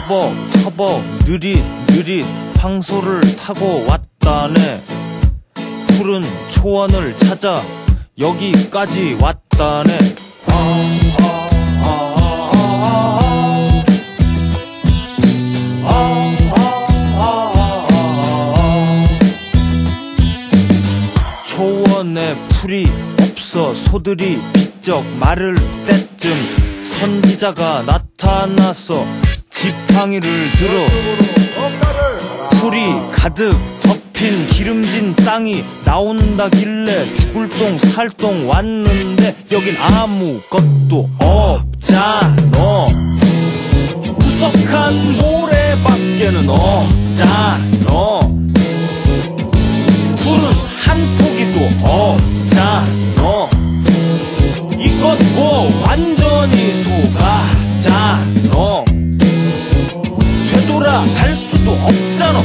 터벅 느릿 황소를 타고 왔다네. 푸른 초원을 찾아 여기까지 왔다네. 초원에 풀이 없어 소들이 비쩍 마를 때쯤 선지자가 나타나서 지팡이를 들어 풀이 가득 덮인 기름진 땅이 나온다길래 죽을 똥 살 똥 왔는데 여긴 아무것도 없잖아. 우석한 모래밖에는 없잖아. 풀은 한 포기도 없잖아. 이건 뭐 완전히 속았잖아. 되돌아갈 수도 없잖아.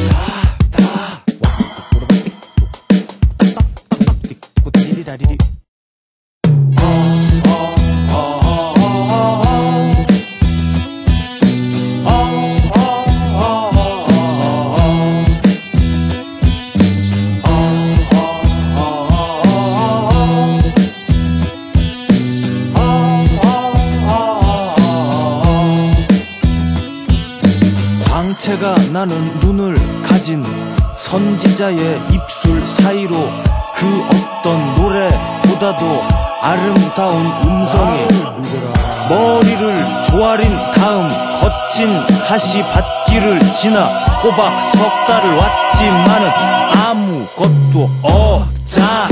광채가 나는 눈을 가진 선지자의 입술 사이로 그 어떤 노래보다도 아름다운 음성이 머리를 조아린 다음 거친 가시밭길을 지나 꼬박 석 달을 왔지만은 아무것도 없잖아.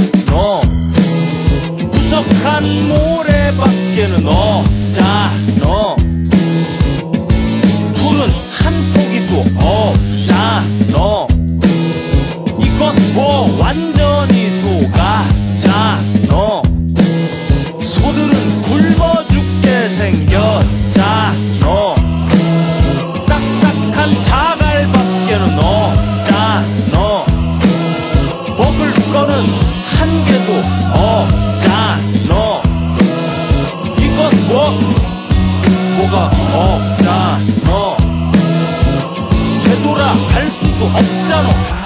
부석한 모래밖에는 없잖아. 풀은 한 포기도 없잖아. 이건 뭐 완전히 속았잖아. 소들은 굶어 죽게 생겼잖아. 딱딱한 자갈밖에는 없잖아. 먹을 거는 한 개도 없잖아. 이건 뭐가 없잖아. 되돌아갈 수도 없잖아.